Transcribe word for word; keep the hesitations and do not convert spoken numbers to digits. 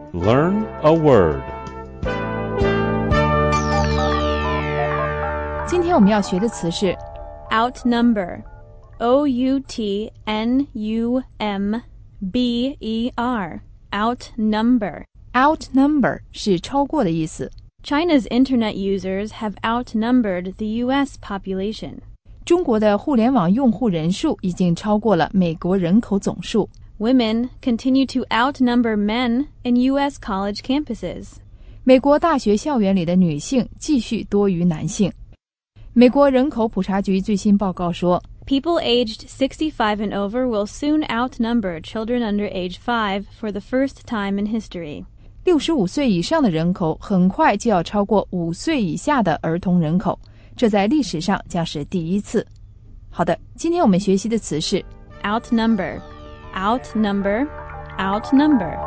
Learn a word. 今天我们要学的词是 outnumber. O U T N U M B E R. Outnumber. outnumber 是超过的意思。 China's internet users have outnumbered the U S population. 中国的互联网用户人数已经超过了美国人口总数。 Women continue to outnumber men in U S college campuses. 美国大学校园里的女性继续多于男性。美国人口普查局最新报告说 People aged sixty-five and over will soon outnumber children under age five for the first time in history. 六十五岁以上的人口很快就要超过五岁以下的儿童人口，这在历史上将是第一次。好的，今天我们学习的词是 outnumber, outnumber, outnumber.